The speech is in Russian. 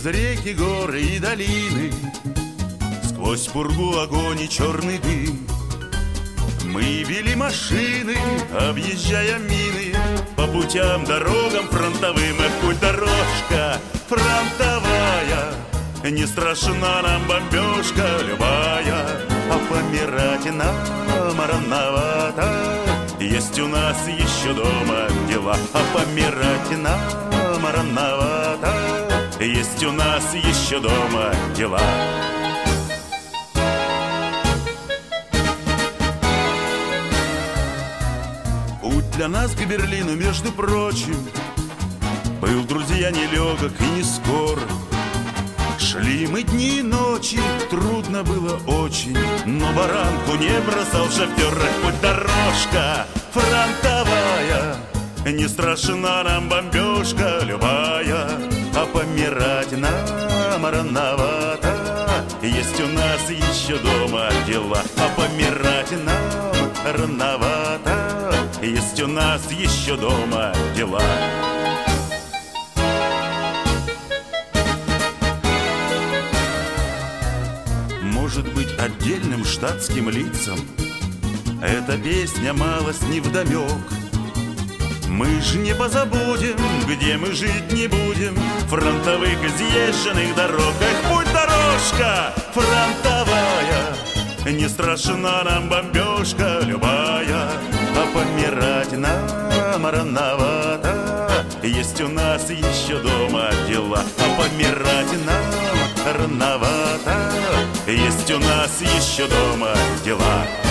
Через реки, горы и долины, сквозь пургу, огонь и черный дым, мы вели машины, объезжая мины, по путям, дорогам фронтовым. Эх, путь дорожка фронтовая, не страшна нам бомбежка любая, а помирать нам рановато. Есть у нас еще дома дела, а помирать нам рановато. Есть у нас еще дома дела. Путь для нас к Берлину, между прочим, был, друзья, нелегок и не скор. Шли мы дни и ночи, трудно было очень, но баранку не бросал шофер. Путь дорожка фронтовая, не страшна нам бомбежка любая, а помирать нам рановато. Есть у нас еще дома дела, а помирать нам рановато. Есть у нас еще дома дела. Может быть, отдельным штатским лицам эта песня малость невдомек. Мы ж не позабудем, где мы жить не будем, фронтовых изъезженных дорог. Эх, путь дорожка фронтовая, не страшна нам бомбежка любая, а помирать нам рановато. Есть у нас еще дома дела, а помирать нам рановато. Есть у нас еще дома дела.